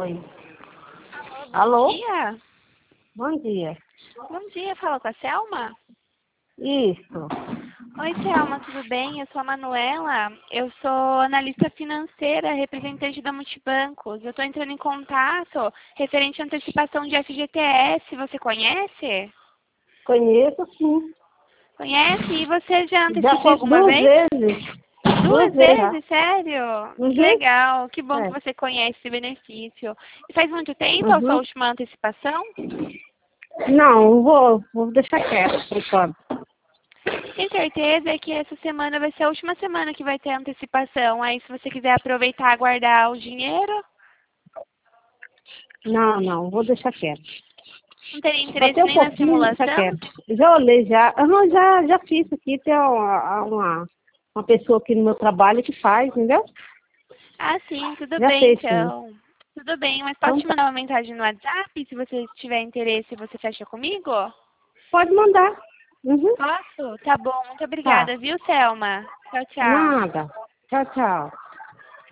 Oi. Bom Alô? dia. Bom dia. Bom dia, fala com a Selma? Isso. Oi, Selma, tudo bem? Eu sou a Manuela. Eu sou analista financeira, representante da Multibancos. Eu estou entrando em contato referente à antecipação de FGTS. Você conhece? Conheço, sim. Conhece? E você já Já antecipou fiz alguma duas vez? vezes. Duas Duas vezes já. vezes? Sério? Que Uhum. legal. Que bom que É. você conhece esse benefício. E faz muito tempo a sua Uhum. última antecipação? Não, vou deixar quieto por enquanto. Tem certeza que essa semana vai ser a última semana que vai ter antecipação. Aí, se você quiser aproveitar e guardar o dinheiro, Não, vou deixar quieto. não teria Só interesse tem um nem na pouquinho, deixar simulação? quieto. Já olhei, já. Aham, já fiz aqui. Tem uma pessoa aqui no meu trabalho que faz, entendeu? Ah, sim, tudo Já bem, fez, sim. então. Tudo bem, mas posso Então te tá. mandar uma mensagem no WhatsApp? Se você tiver interesse, você fecha comigo? Pode mandar. Uhum. Posso? Tá bom, muito Tá. obrigada, viu, Selma? Tchau, tchau. Nada. Tchau, tchau.